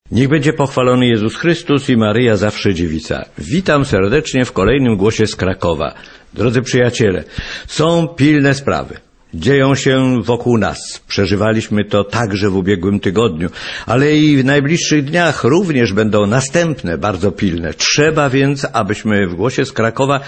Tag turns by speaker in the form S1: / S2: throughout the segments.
S1: Niech będzie pochwalony Jezus Chrystus i Maryja zawsze dziewica. Witam serdecznie w kolejnym głosie z Krakowa. Drodzy przyjaciele, są pilne sprawy. Dzieją się wokół nas. Przeżywaliśmy to także w ubiegłym tygodniu, ale i w najbliższych dniach również będą następne, bardzo pilne. Trzeba więc, abyśmy w głosie z Krakowa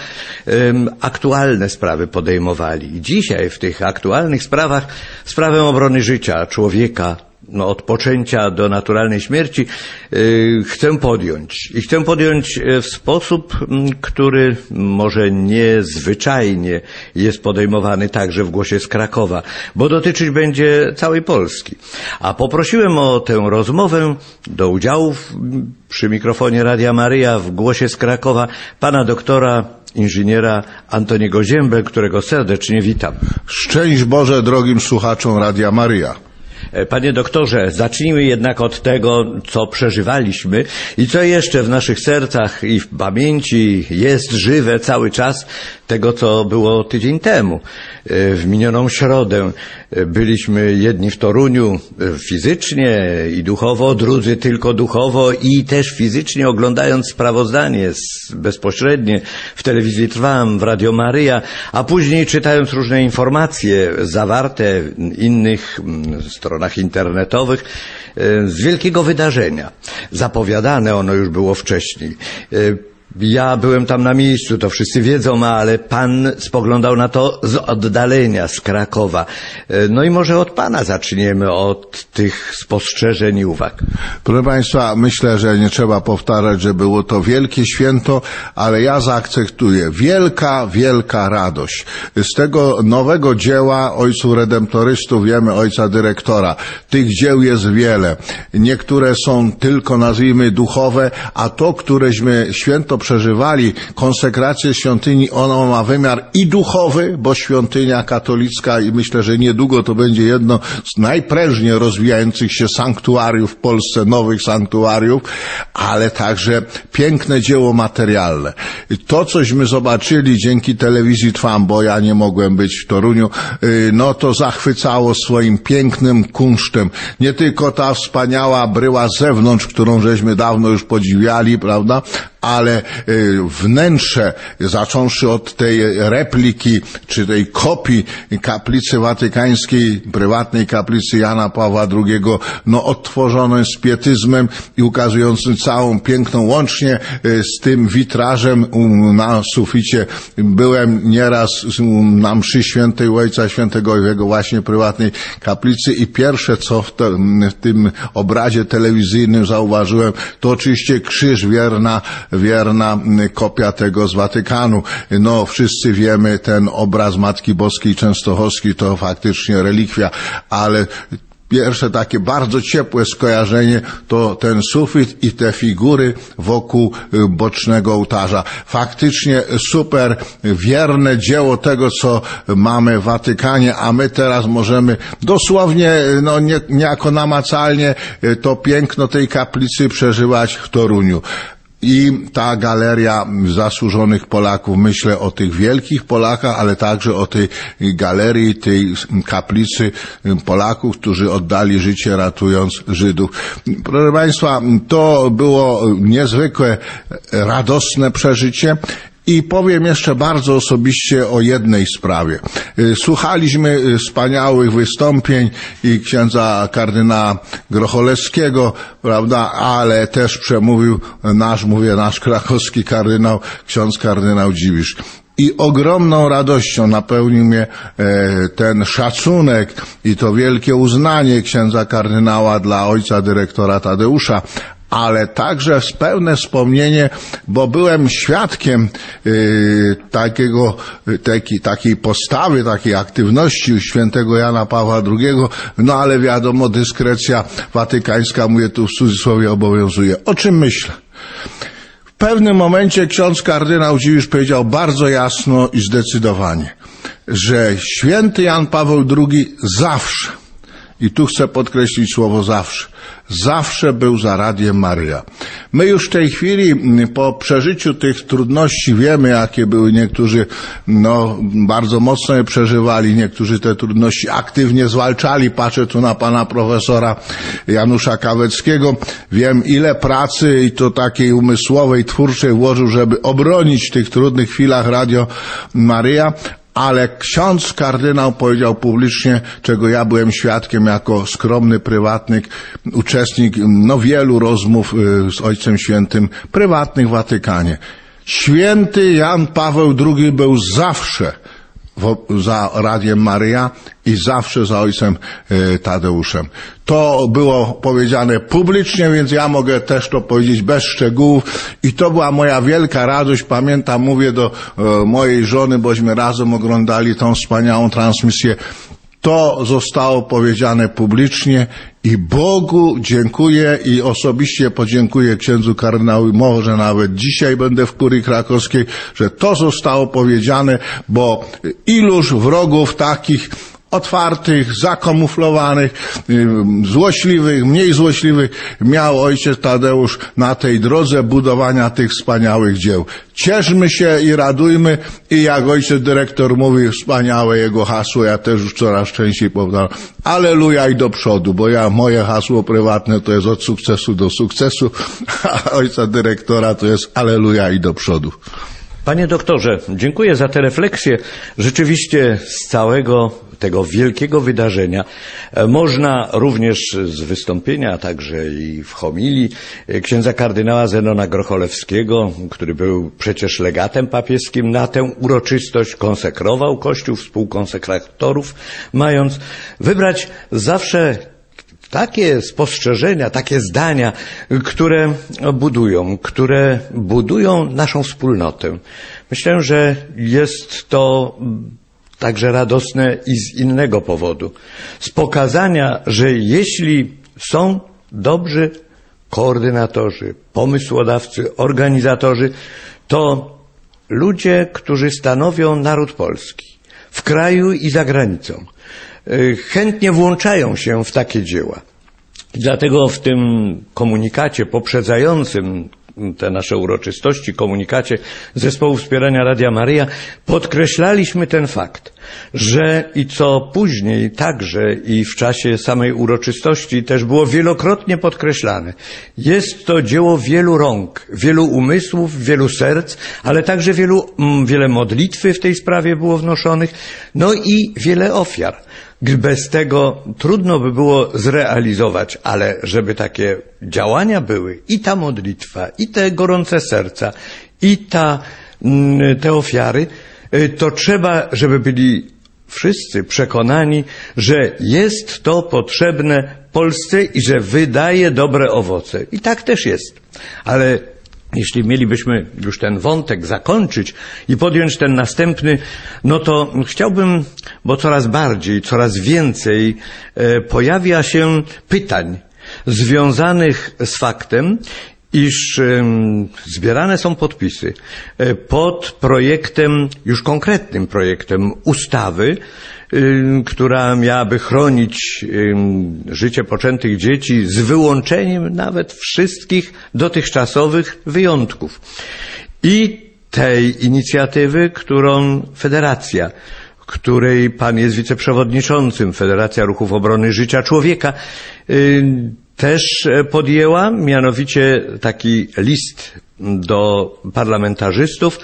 S1: aktualne sprawy podejmowali. I dzisiaj w tych aktualnych sprawach sprawę obrony życia człowieka, od poczęcia do naturalnej śmierci chcę podjąć. I chcę podjąć w sposób, który może niezwyczajnie jest podejmowany także w głosie z Krakowa, bo dotyczyć będzie całej Polski. A poprosiłem o tę rozmowę do udziału przy mikrofonie Radia Maryja w głosie z Krakowa pana doktora inżyniera Antoniego Ziębę, którego serdecznie witam.
S2: Szczęść Boże drogim słuchaczom Radia Maryja.
S1: Panie doktorze, zacznijmy jednak od tego, co przeżywaliśmy i co jeszcze w naszych sercach i w pamięci jest żywe cały czas, tego, co było tydzień temu. W minioną środę byliśmy jedni w Toruniu fizycznie i duchowo, drudzy tylko duchowo i też fizycznie, oglądając sprawozdanie bezpośrednie w telewizji Trwam, w Radio Maryja, a później czytając różne informacje zawarte w innych stronach internetowych z wielkiego wydarzenia. Zapowiadane ono już było wcześniej. Ja byłem tam na miejscu, to wszyscy wiedzą, ale pan spoglądał na to z oddalenia, z Krakowa. No i może od pana zaczniemy, od tych spostrzeżeń i uwag.
S2: Proszę państwa, myślę, że nie trzeba powtarzać, że było to wielkie święto, ale ja zaakcentuję. Wielka, wielka radość. Z tego nowego dzieła ojców redemptorystów wiemy, ojca dyrektora. Tych dzieł jest wiele. Niektóre są tylko, nazwijmy, duchowe, a to, któreśmy święto przeżywali, konsekrację świątyni, ono ma wymiar i duchowy, bo świątynia katolicka i myślę, że niedługo to będzie jedno z najprężniej rozwijających się sanktuariów w Polsce, nowych sanktuariów, ale także piękne dzieło materialne. To, cośmy zobaczyli dzięki telewizji Trwam, bo ja nie mogłem być w Toruniu, no to zachwycało swoim pięknym kunsztem. Nie tylko ta wspaniała bryła z zewnątrz, którą żeśmy dawno już podziwiali, prawda, ale wnętrze, zacząwszy od tej repliki, czy tej kopii kaplicy watykańskiej, prywatnej kaplicy Jana Pawła II, no odtworzonej z pietyzmem i ukazującym całą piękną, łącznie z tym witrażem na suficie. Byłem nieraz na mszy świętej u Ojca Świętego w jego właśnie prywatnej kaplicy i pierwsze, co w tym obrazie telewizyjnym zauważyłem, to oczywiście krzyż, wierna kopia tego z Watykanu. No, wszyscy wiemy, ten obraz Matki Boskiej Częstochowskiej to faktycznie relikwia, ale pierwsze takie bardzo ciepłe skojarzenie to ten sufit i te figury wokół bocznego ołtarza. Faktycznie super, wierne dzieło tego, co mamy w Watykanie, a my teraz możemy dosłownie, no niejako namacalnie to piękno tej kaplicy przeżywać w Toruniu. I ta galeria zasłużonych Polaków, myślę o tych wielkich Polakach, ale także o tej galerii, tej kaplicy Polaków, którzy oddali życie ratując Żydów. Proszę państwa, to było niezwykłe, radosne przeżycie. I powiem jeszcze bardzo osobiście o jednej sprawie. Słuchaliśmy wspaniałych wystąpień i księdza kardynała Grocholewskiego, prawda, ale też przemówił nasz krakowski kardynał, ksiądz kardynał Dziwisz. I ogromną radością napełnił mnie ten szacunek i to wielkie uznanie księdza kardynała dla ojca dyrektora Tadeusza, ale także pełne wspomnienie, bo byłem świadkiem takiej postawy, takiej aktywności świętego Jana Pawła II, no ale wiadomo, dyskrecja watykańska, mówię tu w cudzysłowie, obowiązuje. O czym myślę? W pewnym momencie ksiądz kardynał Dziwisz powiedział bardzo jasno i zdecydowanie, że święty Jan Paweł II zawsze I tu chcę podkreślić słowo zawsze. Zawsze był za Radiem Maryja. My już w tej chwili po przeżyciu tych trudności wiemy, jakie były. Niektórzy bardzo mocno je przeżywali, niektórzy te trudności aktywnie zwalczali. Patrzę tu na pana profesora Janusza Kaweckiego. Wiem, ile pracy i to takiej umysłowej, twórczej włożył, żeby obronić w tych trudnych chwilach Radio Maryja. Ale ksiądz kardynał powiedział publicznie, czego ja byłem świadkiem jako skromny prywatnik, uczestnik wielu rozmów z Ojcem Świętym prywatnych w Watykanie. Święty Jan Paweł II był zawsze za Radiem Maryja i zawsze za ojcem Tadeuszem. To było powiedziane publicznie, więc ja mogę też to powiedzieć bez szczegółów i to była moja wielka radość. Pamiętam, mówię do mojej żony, bośmy razem oglądali tą wspaniałą transmisję. To zostało powiedziane publicznie i Bogu dziękuję i osobiście podziękuję księdzu kardynałowi, może nawet dzisiaj będę w kurii krakowskiej, że to zostało powiedziane, bo iluż wrogów takich otwartych, zakamuflowanych, złośliwych, mniej złośliwych miał ojciec Tadeusz na tej drodze budowania tych wspaniałych dzieł. Cieszmy się i radujmy i jak ojciec dyrektor mówi, wspaniałe jego hasło, ja też już coraz częściej powtarzam, alleluja i do przodu, bo moje hasło prywatne to jest od sukcesu do sukcesu, a ojca dyrektora to jest alleluja i do przodu.
S1: Panie doktorze, dziękuję za tę refleksję. Rzeczywiście z całego tego wielkiego wydarzenia można również z wystąpienia, a także i w homilii księdza kardynała Zenona Grocholewskiego, który był przecież legatem papieskim na tę uroczystość, konsekrował Kościół, współkonsekratorów mając, wybrać zawsze takie spostrzeżenia, takie zdania, które budują naszą wspólnotę. Myślę, że jest to także radosne i z innego powodu. Z pokazania, że jeśli są dobrzy koordynatorzy, pomysłodawcy, organizatorzy, to ludzie, którzy stanowią naród polski w kraju i za granicą, chętnie włączają się w takie dzieła. I dlatego w tym komunikacie poprzedzającym te nasze uroczystości, komunikacie Zespołu Wspierania Radia Maryja podkreślaliśmy ten fakt, że i co później także i w czasie samej uroczystości też było wielokrotnie podkreślane. Jest to dzieło wielu rąk, wielu umysłów, wielu serc, ale także wiele modlitwy w tej sprawie było wnoszonych, no i wiele ofiar. Bez tego trudno by było zrealizować, ale żeby takie działania były, i ta modlitwa, i te gorące serca, i te ofiary, to trzeba, żeby byli wszyscy przekonani, że jest to potrzebne Polsce i że wydaje dobre owoce. I tak też jest. Ale jeśli mielibyśmy już ten wątek zakończyć i podjąć ten następny, no to chciałbym, bo coraz bardziej, coraz więcej pojawia się pytań związanych z faktem, iż zbierane są podpisy pod projektem, już konkretnym projektem ustawy, która miałaby chronić życie poczętych dzieci z wyłączeniem nawet wszystkich dotychczasowych wyjątków. I tej inicjatywy, którą Federacja, której pan jest wiceprzewodniczącym, Federacja Ruchów Obrony Życia Człowieka, też podjęła, mianowicie taki list do parlamentarzystów,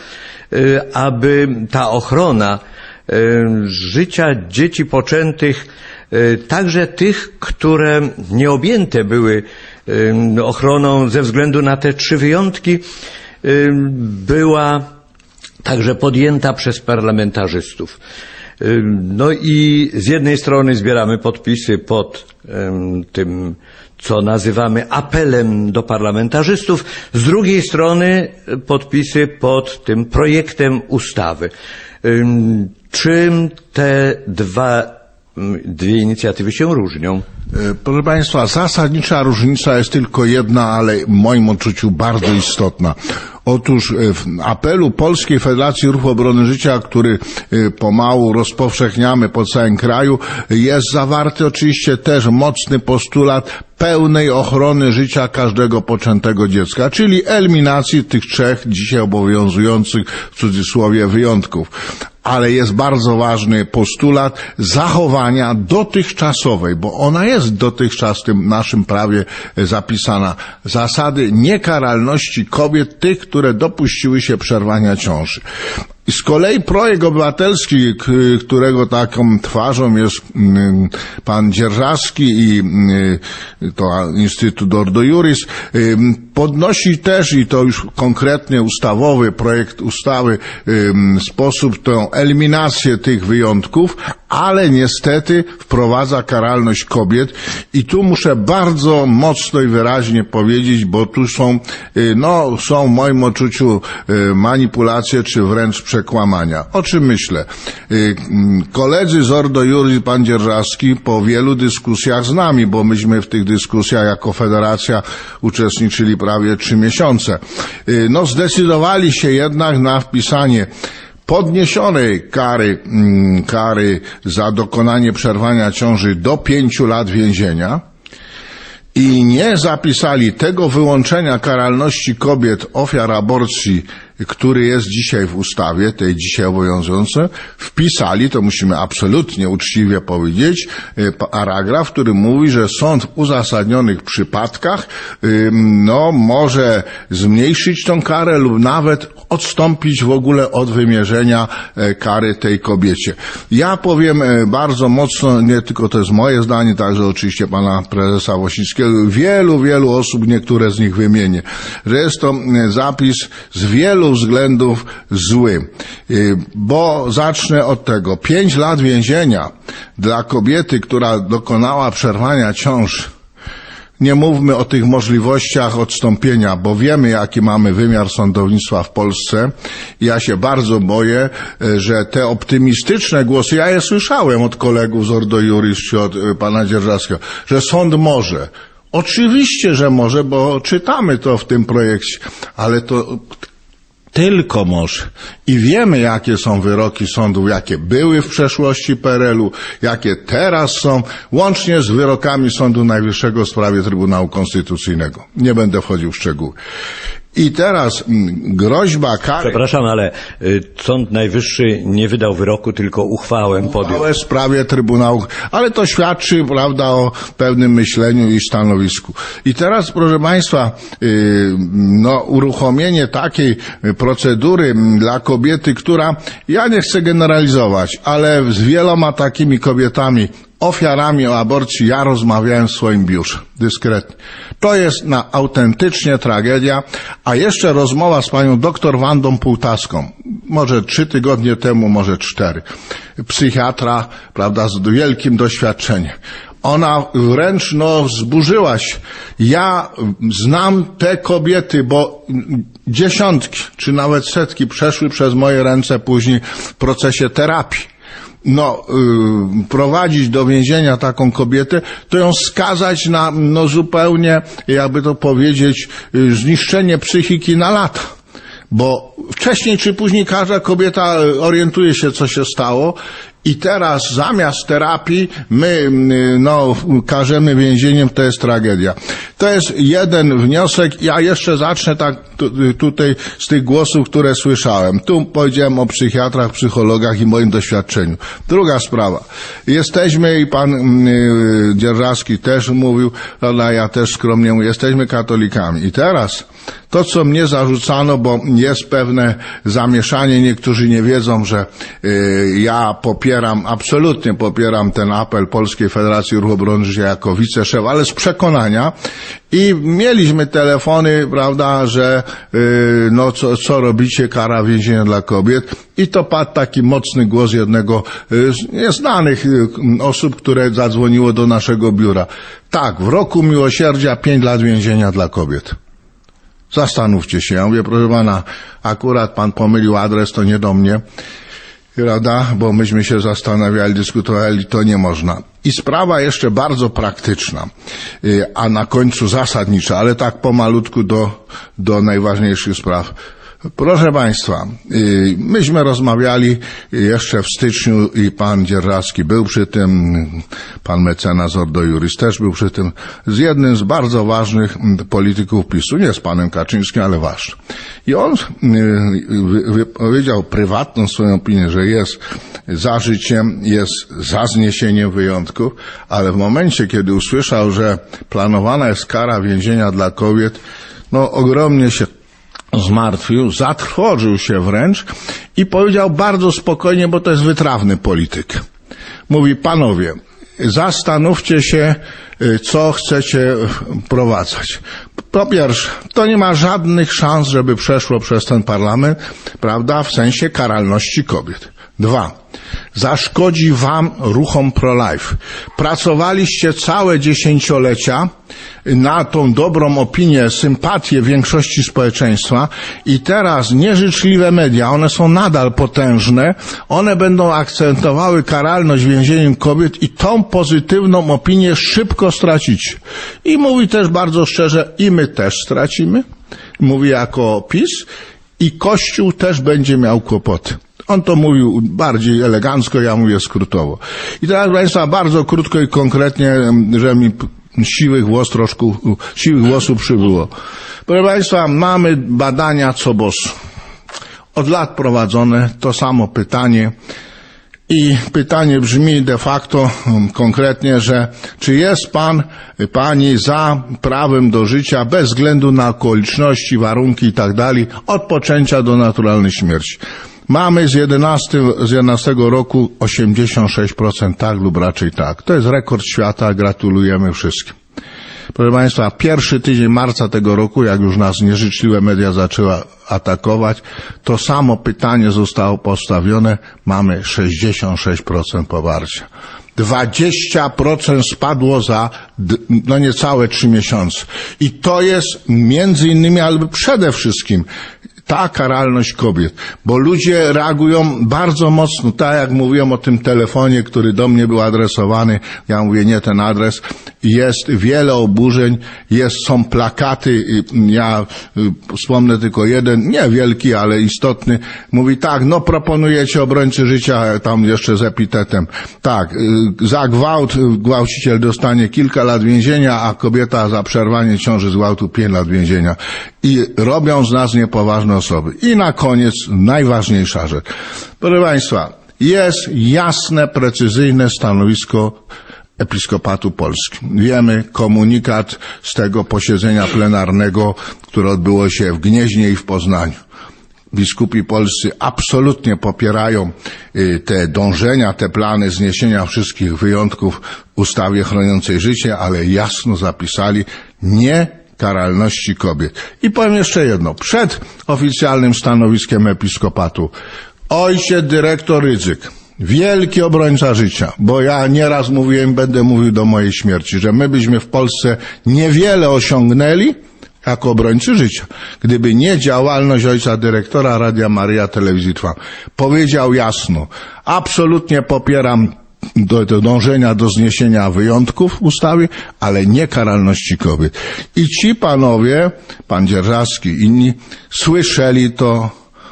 S1: aby ta ochrona życia dzieci poczętych, także tych, które nie objęte były ochroną ze względu na te 3 wyjątki, była także podjęta przez parlamentarzystów. No i z jednej strony zbieramy podpisy pod tym, co nazywamy apelem do parlamentarzystów, z drugiej strony podpisy pod tym projektem ustawy. Czym te dwa dwie inicjatywy się różnią.
S2: Proszę Państwa, zasadnicza różnica jest tylko jedna, ale w moim odczuciu bardzo istotna. Otóż w apelu Polskiej Federacji Ruchu Obrony Życia, który pomału rozpowszechniamy po całym kraju, jest zawarty oczywiście też mocny postulat pełnej ochrony życia każdego poczętego dziecka, czyli eliminacji tych trzech dzisiaj obowiązujących w cudzysłowie wyjątków. Ale jest bardzo ważny postulat zachowania dotychczasowej, bo ona jest dotychczas w tym naszym prawie zapisana, zasady niekaralności kobiet, tych, które dopuściły się przerwania ciąży. Z kolei projekt obywatelski, którego taką twarzą jest pan Dzierżawski i to Instytut Ordo Iuris, podnosi też, i to już konkretnie ustawowy projekt ustawy, sposób tę eliminację tych wyjątków, ale niestety wprowadza karalność kobiet i tu muszę bardzo mocno i wyraźnie powiedzieć, bo tu są w moim odczuciu manipulacje czy wręcz przekłamania. O czym myślę? Koledzy z Ordo Iuris, pan Dzierżawski, po wielu dyskusjach z nami, bo myśmy w tych dyskusjach jako federacja uczestniczyli prawie 3 miesiące, zdecydowali się jednak na wpisanie podniesionej kary za dokonanie przerwania ciąży do 5 lat więzienia i nie zapisali tego wyłączenia karalności kobiet ofiar aborcji, który jest dzisiaj w ustawie, tej dzisiaj obowiązującej, wpisali, to musimy absolutnie uczciwie powiedzieć, paragraf, który mówi, że sąd w uzasadnionych przypadkach może zmniejszyć tą karę lub nawet odstąpić w ogóle od wymierzenia kary tej kobiecie. Ja powiem bardzo mocno, nie tylko to jest moje zdanie, także oczywiście pana prezesa Wosińskiego, wielu osób, niektóre z nich wymienię, że jest to zapis z wielu względów zły, bo zacznę od tego. 5 lat więzienia dla kobiety, która dokonała przerwania ciąży. Nie mówmy o tych możliwościach odstąpienia, bo wiemy, jaki mamy wymiar sądownictwa w Polsce. Ja się bardzo boję, że te optymistyczne głosy, ja je słyszałem od kolegów z Ordo Iuris czy od pana Dzierżawskiego, że sąd może. Oczywiście, że może, bo czytamy to w tym projekcie, ale to tylko może. I wiemy, jakie są wyroki sądów, jakie były w przeszłości PRL-u, jakie teraz są, łącznie z wyrokami Sądu Najwyższego w sprawie Trybunału Konstytucyjnego. Nie będę wchodził w szczegóły. I teraz groźba kary...
S1: Przepraszam, ale Sąd Najwyższy nie wydał wyroku, tylko uchwałę podjął.
S2: Uchwałę w sprawie Trybunału, ale to świadczy, prawda, o pewnym myśleniu i stanowisku. I teraz, proszę Państwa, uruchomienie takiej procedury dla kobiety, która, ja nie chcę generalizować, ale z wieloma takimi kobietami, ofiarami aborcji, ja rozmawiałem w swoim biurze, dyskretnie. To jest autentycznie tragedia, a jeszcze rozmowa z panią doktor Wandą Półtaską, może 3 tygodnie temu, może 4. Psychiatra, prawda, z wielkim doświadczeniem. Ona wręcz, wzburzyła się. Ja znam te kobiety, bo dziesiątki, czy nawet setki przeszły przez moje ręce później w procesie terapii. Prowadzić do więzienia taką kobietę, to ją skazać na, zupełnie, jakby to powiedzieć, zniszczenie psychiki na lata. Bo wcześniej czy później każda kobieta orientuje się, co się stało. I teraz zamiast terapii my karzemy więzieniem, to jest tragedia. To jest jeden wniosek. Ja jeszcze zacznę tak tutaj z tych głosów, które słyszałem. Tu powiedziałem o psychiatrach, psychologach i moim doświadczeniu. Druga sprawa. Jesteśmy, i pan Dzierżawski też mówił, prawda, ja też skromnie mówię, jesteśmy katolikami. I teraz to, co mnie zarzucano, bo jest pewne zamieszanie, niektórzy nie wiedzą, że ja absolutnie popieram ten apel Polskiej Federacji Ruchu Obrony Życia jako wiceszef, ale z przekonania. I mieliśmy telefony, prawda, że co robicie, kara więzienia dla kobiet. I to padł taki mocny głos jednego z nieznanych osób, które zadzwoniło do naszego biura. Tak, w roku miłosierdzia 5 lat więzienia dla kobiet. Zastanówcie się. Ja mówię, proszę pana, akurat pan pomylił adres, to nie do mnie. prawda, bo myśmy się zastanawiali, dyskutowali, to nie można. I sprawa jeszcze bardzo praktyczna, a na końcu zasadnicza, ale tak pomalutku do najważniejszych spraw. Proszę Państwa, myśmy rozmawiali jeszcze w styczniu i pan Dzierżawski był przy tym, pan mecenas Ordo Iuris też był przy tym, z jednym z bardzo ważnych polityków PiS-u, nie z panem Kaczyńskim, ale ważny. I on wypowiedział prywatną swoją opinię, że jest za życiem, jest za zniesieniem wyjątków, ale w momencie, kiedy usłyszał, że planowana jest kara więzienia dla kobiet, no ogromnie się zmartwił, zatrwożył się wręcz i powiedział bardzo spokojnie, bo to jest wytrawny polityk. Mówi, panowie, zastanówcie się, co chcecie wprowadzać. Po pierwsze, to nie ma żadnych szans, żeby przeszło przez ten parlament, prawda, w sensie karalności kobiet. 2. Zaszkodzi wam ruchom pro-life. Pracowaliście całe dziesięciolecia na tą dobrą opinię, sympatię większości społeczeństwa i teraz nieżyczliwe media, one są nadal potężne, one będą akcentowały karalność więzieniem kobiet i tą pozytywną opinię szybko stracić. I mówi też bardzo szczerze, i my też stracimy, mówi jako PiS, i Kościół też będzie miał kłopoty. On to mówił bardziej elegancko, ja mówię skrótowo. I teraz, proszę Państwa, bardzo krótko i konkretnie, że mi siwych włosów przybyło. Proszę Państwa, mamy badania COBOS. Od lat prowadzone, to samo pytanie. I pytanie brzmi de facto konkretnie, że czy jest pan, pani za prawem do życia bez względu na okoliczności, warunki i tak dalej, od poczęcia do naturalnej śmierci. Mamy z 11 roku 86% tak lub raczej tak. To jest rekord świata, gratulujemy wszystkim. Proszę Państwa, pierwszy tydzień marca tego roku, jak już nas nieżyczliwe media zaczęły atakować, to samo pytanie zostało postawione, mamy 66% poparcia. 20% spadło za niecałe 3 miesiące. I to jest między innymi, ale przede wszystkim ta karalność kobiet, bo ludzie reagują bardzo mocno, tak jak mówiłem o tym telefonie, który do mnie był adresowany, ja mówię nie ten adres, jest wiele oburzeń, są plakaty, ja wspomnę tylko jeden, nie wielki, ale istotny, mówi tak, no proponujecie obrońcy życia, tam jeszcze z epitetem, tak, za gwałt gwałciciel dostanie kilka lat więzienia, a kobieta za przerwanie ciąży z gwałtu 5 lat więzienia. I robią z nas niepoważne osoby. I na koniec najważniejsza rzecz. Proszę Państwa, jest jasne, precyzyjne stanowisko Episkopatu Polski. Wiemy komunikat z tego posiedzenia plenarnego, które odbyło się w Gnieźnie i w Poznaniu. Biskupi polscy absolutnie popierają te dążenia, te plany zniesienia wszystkich wyjątków w ustawie chroniącej życie, ale jasno zapisali nie karalności kobiet. I powiem jeszcze jedno. Przed oficjalnym stanowiskiem Episkopatu ojciec dyrektor Rydzyk, wielki obrońca życia, bo ja nieraz mówiłem, będę mówił do mojej śmierci, że my byśmy w Polsce niewiele osiągnęli jako obrońcy życia, gdyby nie działalność ojca dyrektora Radia Maryja Telewizji Trwam. Powiedział jasno, absolutnie popieram do dążenia do zniesienia wyjątków w ustawie, ale nie karalności kobiet. I ci panowie, pan Dzierżawski i inni, słyszeli to,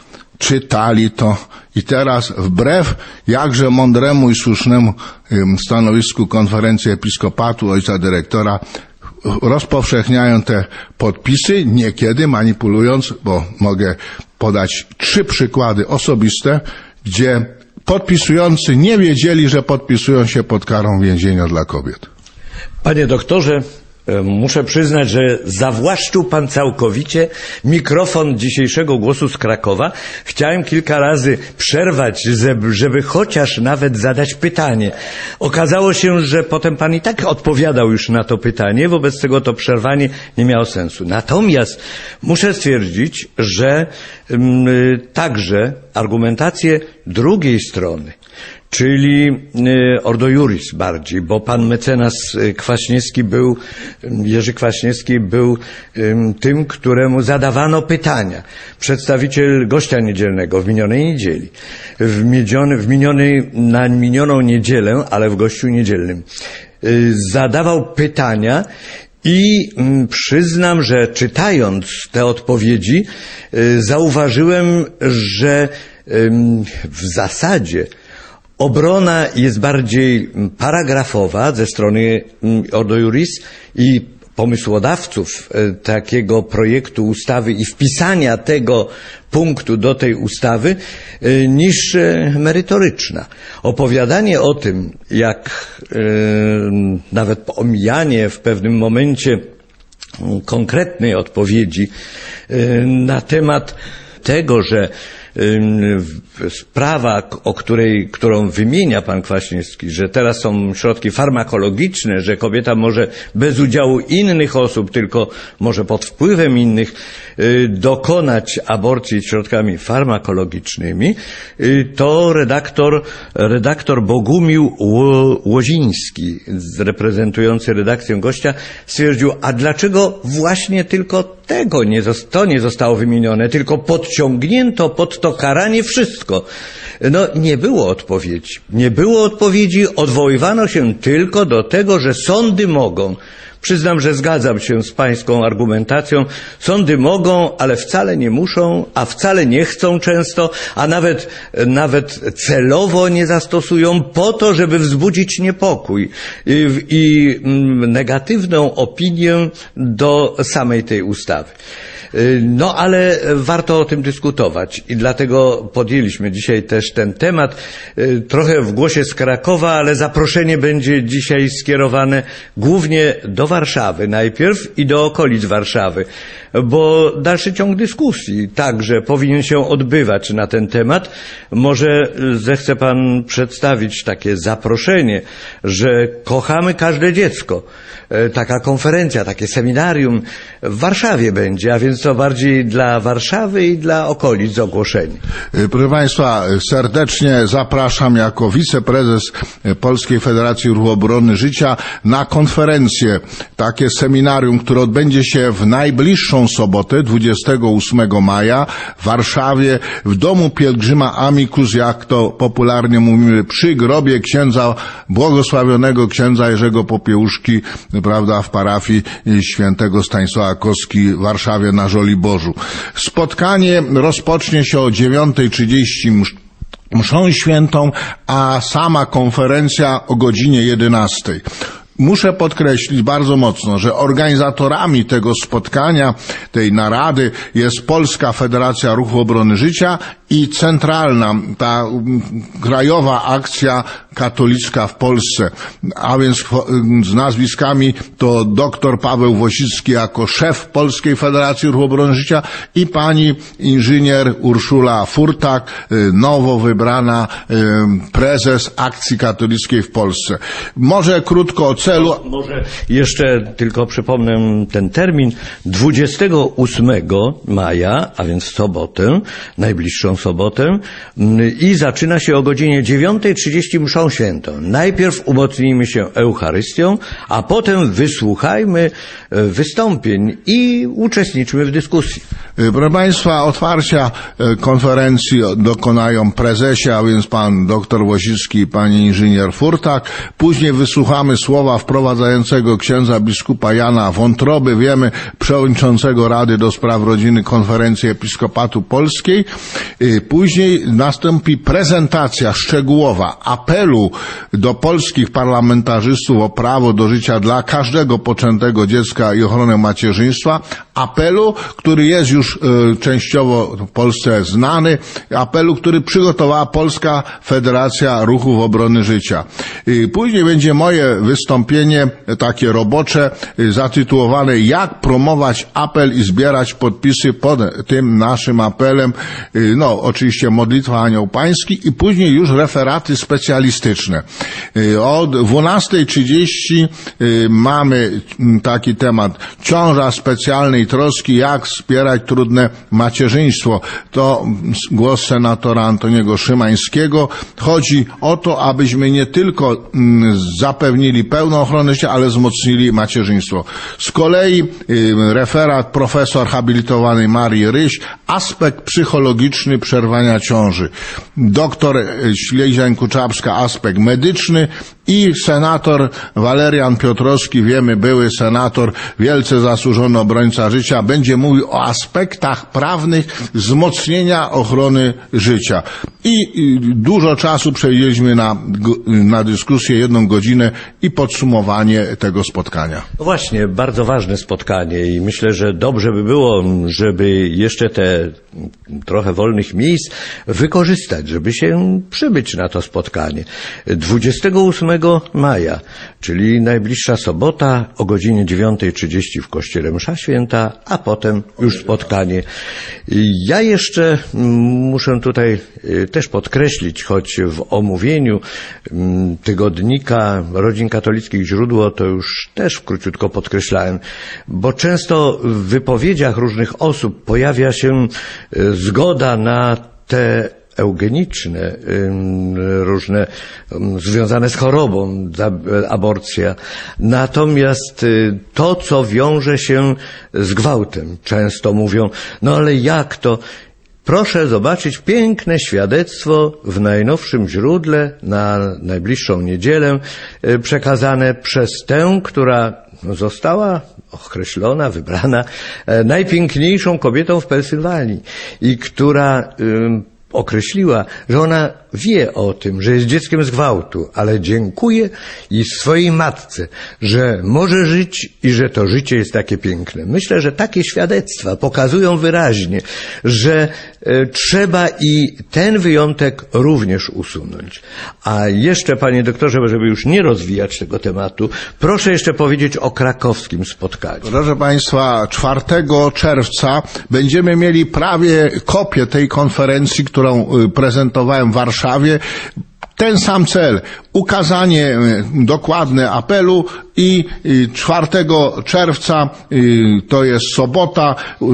S2: czytali to i teraz wbrew jakże mądremu i słusznemu stanowisku konferencji Episkopatu, ojca dyrektora, rozpowszechniają te podpisy, niekiedy manipulując, bo mogę podać 3 przykłady osobiste, gdzie podpisujący nie wiedzieli, że podpisują się pod karą więzienia dla kobiet.
S1: Panie doktorze, muszę przyznać, że zawłaszczył pan całkowicie mikrofon dzisiejszego Głosu z Krakowa. Chciałem kilka razy przerwać, żeby chociaż nawet zadać pytanie. Okazało się, że potem pan i tak odpowiadał już na to pytanie, wobec tego to przerwanie nie miało sensu. Natomiast muszę stwierdzić, że także argumentacje drugiej strony, czyli Ordo Iuris bardziej, bo pan mecenas Kwaśniewski Jerzy Kwaśniewski był tym, któremu zadawano pytania. Przedstawiciel gościa niedzielnego w minionej niedzieli, na minioną niedzielę, ale w gościu niedzielnym, zadawał pytania i przyznam, że czytając te odpowiedzi zauważyłem, że w zasadzie obrona jest bardziej paragrafowa ze strony Ordo Iuris i pomysłodawców takiego projektu ustawy i wpisania tego punktu do tej ustawy niż merytoryczna. Opowiadanie o tym, jak nawet omijanie w pewnym momencie konkretnej odpowiedzi na temat tego, że sprawa, którą wymienia pan Kwaśniewski, że teraz są środki farmakologiczne, że kobieta może bez udziału innych osób, tylko może pod wpływem innych dokonać aborcji środkami farmakologicznymi, to redaktor Bogumił Łoziński, reprezentujący redakcję Gościa, stwierdził, a dlaczego właśnie tylko to nie zostało wymienione, tylko podciągnięto pod to karanie wszystko. No, nie było odpowiedzi. Nie było odpowiedzi, odwoływano się tylko do tego, że sądy mogą. Przyznam, że zgadzam się z pańską argumentacją. Sądy mogą, ale wcale nie muszą, a wcale nie chcą często, a nawet celowo nie zastosują po to, żeby wzbudzić niepokój i negatywną opinię do samej tej ustawy. No ale warto o tym dyskutować i dlatego podjęliśmy dzisiaj też ten temat. Trochę w Głosie z Krakowa, ale zaproszenie będzie dzisiaj skierowane głównie do Warszawy najpierw i do okolic Warszawy, bo dalszy ciąg dyskusji także powinien się odbywać na ten temat. Może zechce pan przedstawić takie zaproszenie, że kochamy każde dziecko. Taka konferencja, takie seminarium w Warszawie będzie, a więc to bardziej dla Warszawy i dla okolic ogłoszenie.
S2: Proszę Państwa, serdecznie zapraszam jako wiceprezes Polskiej Federacji Ruchu Obrony Życia na konferencję, takie seminarium, które odbędzie się w najbliższą sobotę, 28 maja w Warszawie, w Domu Pielgrzyma Amicus, jak to popularnie mówimy, przy grobie błogosławionego księdza Jerzego Popiełuszki, prawda, w parafii świętego Stanisława Kostki w Warszawie na Żoliborzu. Spotkanie rozpocznie się o 9:30 mszą świętą, a sama konferencja o godzinie 11:00. Muszę podkreślić bardzo mocno, że organizatorami tego spotkania, tej narady jest Polska Federacja Ruchu Obrony Życia i centralna, ta krajowa akcja katolicka w Polsce, a więc z nazwiskami to dr Paweł Wosicki jako szef Polskiej Federacji Ruchu Obrony Życia i pani inżynier Urszula Furtak, nowo wybrana prezes akcji katolickiej w Polsce. Może krótko o celu.
S1: Może jeszcze tylko przypomnę ten termin. 28 maja, a więc w sobotę, najbliższą sobotę, i zaczyna się o godzinie 9:30 mszą świętą. Najpierw umocnijmy się Eucharystią, a potem wysłuchajmy wystąpień i uczestniczmy w dyskusji.
S2: Proszę Państwa, otwarcia konferencji dokonają prezesi, a więc pan dr Wosicki i pani inżynier Furtak. Później wysłuchamy słowa wprowadzającego księdza biskupa Jana Wątroby, wiemy, przewodniczącego Rady do Spraw Rodziny Konferencji Episkopatu Polskiej. Później nastąpi prezentacja szczegółowa apelu do polskich parlamentarzystów o prawo do życia dla każdego poczętego dziecka i ochronę macierzyństwa. Apelu, który jest już częściowo w Polsce znany, apelu, który przygotowała Polska Federacja Ruchów Obrony Życia. Później będzie moje wystąpienie, takie robocze, zatytułowane "Jak promować apel i zbierać podpisy pod tym naszym apelem". No, oczywiście modlitwa Anioł Pański i później już referaty specjalistyczne. O 12:30 mamy taki temat: ciąża specjalnej specjalnej troski, jak wspierać trudne macierzyństwo. To głos senatora Antoniego Szymańskiego. Chodzi o to, abyśmy nie tylko zapewnili pełną ochronę życia, ale wzmocnili macierzyństwo. Z kolei referat profesor habilitowanej Marii Ryś, aspekt psychologiczny przerwania ciąży. Doktor Śleziań-Kuczapska, aspekt medyczny i senator Walerian Piotrowski, wiemy, były senator, wielce zasłużony obrońca życia, będzie mówił o aspektach prawnych wzmocnienia ochrony życia. I dużo czasu przewidzieliśmy na dyskusję, 1 godzinę i podsumowanie tego spotkania.
S1: No właśnie, bardzo ważne spotkanie i myślę, że dobrze by było, żeby jeszcze te trochę wolnych miejsc wykorzystać, żeby się przybyć na to spotkanie. 28 maja, czyli najbliższa sobota o godzinie 9:30 w kościele msza święta, a potem już spotkanie. Ja jeszcze muszę tutaj też podkreślić, choć w omówieniu tygodnika Rodzin Katolickich Źródło to już też króciutko podkreślałem, bo często w wypowiedziach różnych osób pojawia się zgoda na te eugeniczne, różne związane z chorobą, aborcja. Natomiast to, co wiąże się z gwałtem, często mówią, no ale jak to? Proszę zobaczyć piękne świadectwo w najnowszym źródle na najbliższą niedzielę przekazane przez tę, która została określona, wybrana najpiękniejszą kobietą w Pensylwanii i która określiła, że ona wie o tym, że jest dzieckiem z gwałtu, ale dziękuję i swojej matce, że może żyć i że to życie jest takie piękne. Myślę, że takie świadectwa pokazują wyraźnie, że trzeba i ten wyjątek również usunąć. A jeszcze, panie doktorze, żeby już nie rozwijać tego tematu, proszę jeszcze powiedzieć o krakowskim spotkaniu.
S2: Proszę państwa, 4 czerwca będziemy mieli prawie kopię tej konferencji, którą prezentowałem w Warszawie. Ten sam cel, ukazanie dokładne apelu i 4 czerwca, to jest sobota,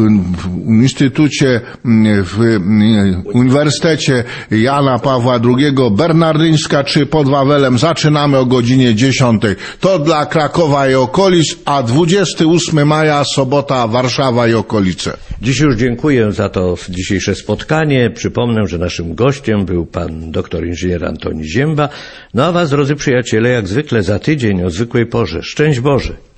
S2: w Instytucie, w Uniwersytecie Jana Pawła II Bernardyńska czy pod Wawelem zaczynamy o godzinie 10. To dla Krakowa i okolic, a 28 maja sobota Warszawa i okolice.
S1: Dziś już dziękuję za to dzisiejsze spotkanie. Przypomnę, że naszym gościem był pan doktor inżynier Antoni Ziemba. No a was, drodzy przyjaciele, jak zwykle za tydzień o zwykłej porze. Szczęść Boże!